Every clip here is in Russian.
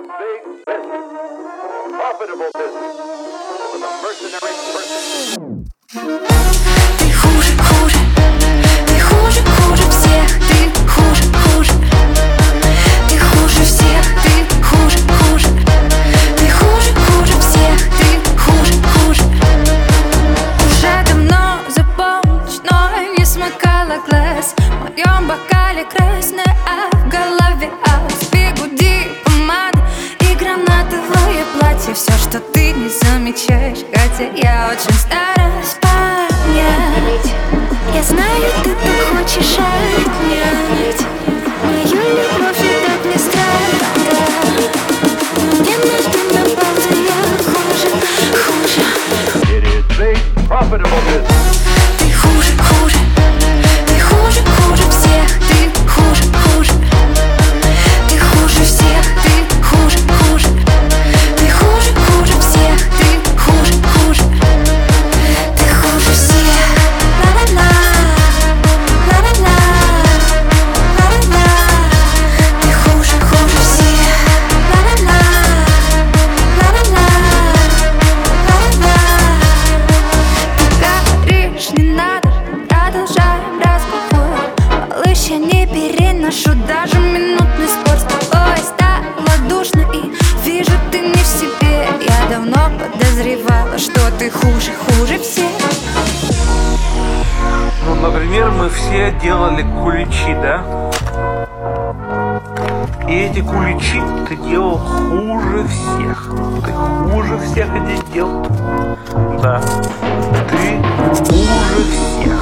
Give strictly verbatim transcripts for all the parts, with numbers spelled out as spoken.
big business, profitable business, with a mercenary person. Ты хуже, хуже, ты хуже, хуже всех, ты хуже, хуже, ты хуже всех, ты хуже, хуже, ты хуже, хуже всех, ты хуже, хуже. Уже давно за полночь, но не смыкала глаз. В моем бокале красное, а в голове ас. Бигуди, помада и гранатовое платье. Все, что ты не замечаешь, хотя я очень стараюсь понять. Я знаю, ты так хочешь отнять мою любовь и так не страдать. Но мне нужно на паузу, я хуже, хуже. It is big, profitable business. Ты хуже, хуже, ты хуже, хуже всех, ты хуже, хуже, ты хуже всех, ты хуже, хуже, ты хуже, хуже всех, ты хуже, хуже, ты хуже всех. Ла-ла-ла, ла-ла-ла, ла-ла-ла, ты хуже, хуже всех. Ла-ла-ла, ла-ла-ла, ла-ла-ла. Говоришь, не надо, продолжаем разговор. Малыш, я не переношу даже минутный спор. С тобой стало душно и вижу, ты не в себе. Я давно подозревала, что ты хуже, хуже всех. Ну, например, мы все делали куличи, да? И эти куличи ты делал хуже всех. Ты хуже всех эти делал. Да. Ты хуже всех.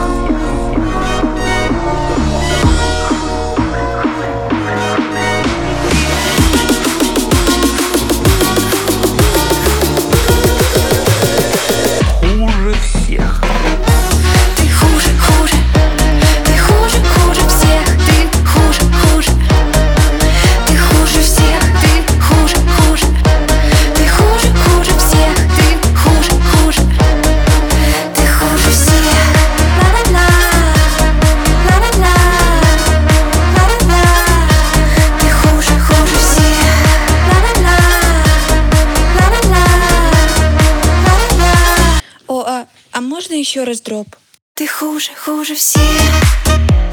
Хуже всех. Ты хуже, хуже, ты хуже, хуже всех, ты хуже, хуже, ты хуже всех, ты хуже, хуже, ты хуже, хуже всех, ты хуже, хуже, ты хуже всех. Ла-ла-ла, ла-ла-ла, ла-ла-ла, ты хуже, хуже всех. Ла-ла-ла, ла-ла-ла, ла-ла-ла. О, а, а можно еще раз дроп? Ты хуже, хуже всех.